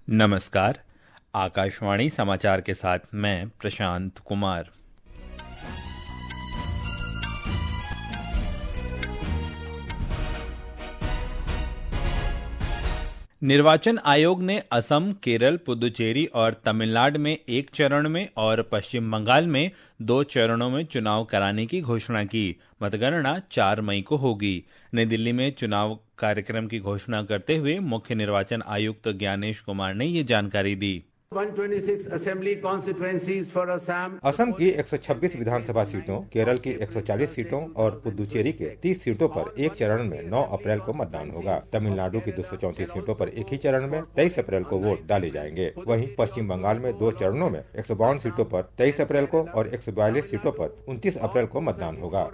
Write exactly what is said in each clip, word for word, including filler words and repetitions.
नमस्कार। आकाशवाणी समाचार के साथ मैं प्रशांत कुमार। निर्वाचन आयोग ने असम, केरल, पुदुचेरी और तमिलनाडु में एक चरण में और पश्चिम बंगाल में दो चरणों में चुनाव कराने की घोषणा की। मतगणना चार मई को होगी। नई दिल्ली में चुनाव कार्यक्रम की घोषणा करते हुए मुख्य निर्वाचन आयुक्त ज्ञानेश कुमार ने ये जानकारी दी। एक सौ छब्बीस assembly constituencies for Assam Assam की एक सौ छब्बीस विधानसभा सीटों, केरल की एक सौ चालीस सीटों और पुदुचेरी के तीस सीटों पर एक चरण में नौ अप्रैल को मतदान होगा। तमिलनाडु की दो सौ चौंतीस सीटों पर एक ही चरण में तेईस अप्रैल को वोट डाले जाएंगे। वहीं पश्चिम बंगाल में दो चरणों में एक सौ बावन सीटों पर तेईस अप्रैल को और एक सौ बयालीस सीटों पर उनतीस अप्रैल को मतदान होगा।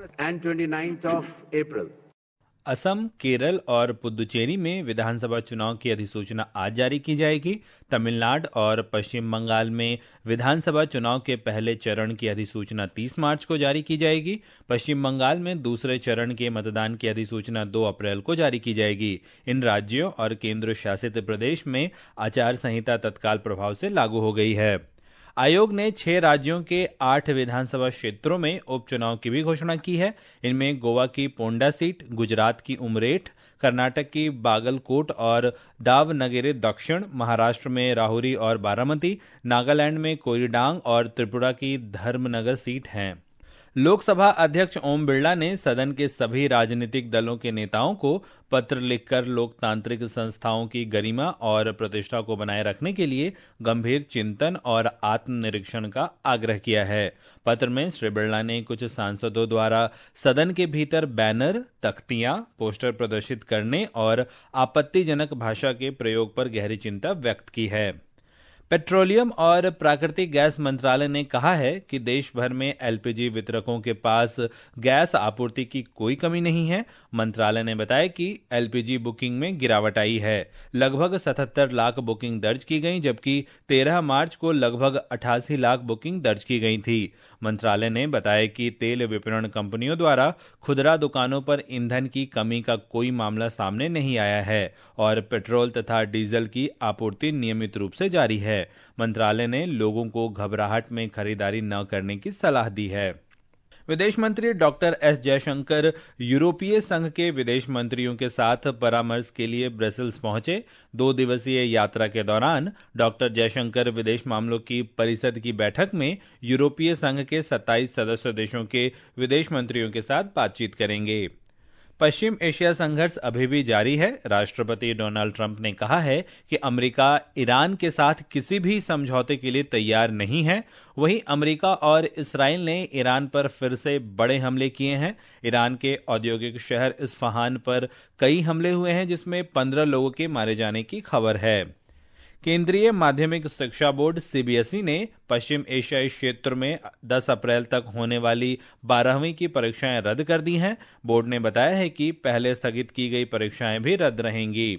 असम, केरल और पुदुचेरी में विधानसभा चुनाव की अधिसूचना आज जारी की जाएगी। तमिलनाडु और पश्चिम बंगाल में विधानसभा चुनाव के पहले चरण की अधिसूचना तीस मार्च को जारी की जाएगी। पश्चिम बंगाल में दूसरे चरण के मतदान की अधिसूचना दो अप्रैल को जारी की जाएगी। इन राज्यों और केंद्र शासित प्रदेश में आचार संहिता तत्काल प्रभाव से लागू हो गई है। आयोग ने छह राज्यों के आठ विधानसभा क्षेत्रों में उपचुनाव की भी घोषणा की है। इनमें गोवा की पोंडा सीट, गुजरात की उमरेठ, कर्नाटक की बागलकोट और दावनगेरे दक्षिण, महाराष्ट्र में राहुरी और बारामती, नागालैंड में कोईडांग और त्रिपुरा की धर्मनगर सीट हैं। लोकसभा अध्यक्ष ओम बिरला ने सदन के सभी राजनीतिक दलों के नेताओं को पत्र लिखकर लोकतांत्रिक संस्थाओं की गरिमा और प्रतिष्ठा को बनाए रखने के लिए गंभीर चिंतन और आत्मनिरीक्षण का आग्रह किया है। पत्र में श्री बिरला ने कुछ सांसदों द्वारा सदन के भीतर बैनर, तख्तियां, पोस्टर प्रदर्शित करने और आपत्तिजनक भाषा के प्रयोग पर गहरी चिंता व्यक्त की है। पेट्रोलियम और प्राकृतिक गैस मंत्रालय ने कहा है कि देश भर में एलपीजी वितरकों के पास गैस आपूर्ति की कोई कमी नहीं है। मंत्रालय ने बताया कि एलपीजी बुकिंग में गिरावट आई है। लगभग सतहत्तर लाख बुकिंग दर्ज की गई, जबकि तेरह मार्च को लगभग अठासी लाख बुकिंग दर्ज की गई थी। मंत्रालय ने बताया कि तेल विपणन कंपनियों द्वारा खुदरा दुकानों पर ईंधन की कमी का कोई मामला सामने नहीं आया है और पेट्रोल तथा डीजल की आपूर्ति नियमित रूप से जारी है। मंत्रालय ने लोगों को घबराहट में खरीदारी न करने की सलाह दी है। विदेश मंत्री डॉक्टर एस जयशंकर यूरोपीय संघ के विदेश मंत्रियों के साथ परामर्श के लिए ब्रसेल्स पहुंचे। दो दिवसीय यात्रा के दौरान डॉक्टर जयशंकर विदेश मामलों की परिषद की बैठक में यूरोपीय संघ के सत्ताईस सदस्य देशों के विदेश मंत्रियों के साथ बातचीत करेंगे। पश्चिम एशिया संघर्ष अभी भी जारी है। राष्ट्रपति डोनाल्ड ट्रंप ने कहा है कि अमेरिका ईरान के साथ किसी भी समझौते के लिए तैयार नहीं है। वहीं अमेरिका और इसराइल ने ईरान पर फिर से बड़े हमले किए हैं। ईरान के औद्योगिक शहर इस्फहान पर कई हमले हुए हैं, जिसमें पंद्रह लोगों के मारे जाने की खबर है। केंद्रीय माध्यमिक शिक्षा बोर्ड सीबीएसई ने पश्चिम एशियाई क्षेत्र में दस अप्रैल तक होने वाली बारहवीं की परीक्षाएं रद्द कर दी हैं। बोर्ड ने बताया है कि पहले स्थगित की गई परीक्षाएं भी रद्द रहेंगी।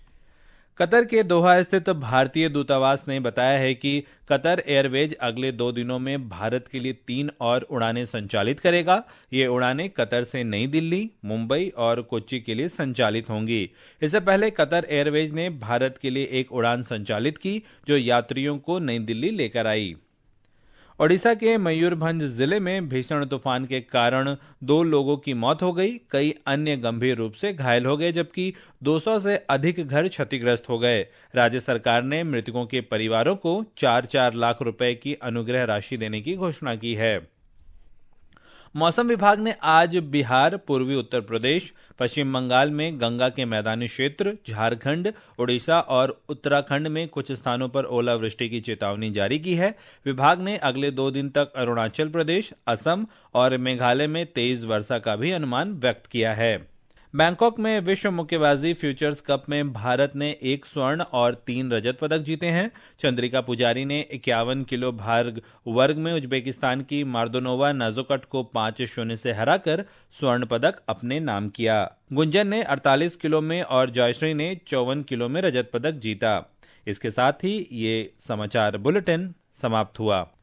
कतर के दोहा स्थित भारतीय दूतावास ने बताया है कि कतर एयरवेज अगले दो दिनों में भारत के लिए तीन और उड़ानें संचालित करेगा। ये उड़ानें कतर से नई दिल्ली, मुंबई और कोच्चि के लिए संचालित होंगी। इससे पहले कतर एयरवेज ने भारत के लिए एक उड़ान संचालित की, जो यात्रियों को नई दिल्ली लेकर आई। ओडिशा के मयूरभंज जिले में भीषण तूफान के कारण दो लोगों की मौत हो गई। कई अन्य गंभीर रूप से घायल हो गए, जबकि दो सौ से अधिक घर क्षतिग्रस्त हो गए। राज्य सरकार ने मृतकों के परिवारों को चार चार लाख रुपए की अनुग्रह राशि देने की घोषणा की है। मौसम विभाग ने आज बिहार, पूर्वी उत्तर प्रदेश, पश्चिम बंगाल में गंगा के मैदानी क्षेत्र, झारखंड, ओडिशा और उत्तराखंड में कुछ स्थानों पर ओलावृष्टि की चेतावनी जारी की है। विभाग ने अगले दो दिन तक अरुणाचल प्रदेश, असम और मेघालय में तेज वर्षा का भी अनुमान व्यक्त किया है। बैंकॉक में विश्व मुक्केबाजी फ्यूचर्स कप में भारत ने एक स्वर्ण और तीन रजत पदक जीते हैं। चंद्रिका पुजारी ने इक्यावन किलो भार वर्ग में उज्बेकिस्तान की मार्दोनोवा नाजोकट को पांच शून्य से हराकर स्वर्ण पदक अपने नाम किया। गुंजन ने अड़तालीस किलो में और जयश्री ने चौवन किलो में रजत पदक जीता। इसके साथ ही ये समाचार बुलेटिन समाप्त हुआ।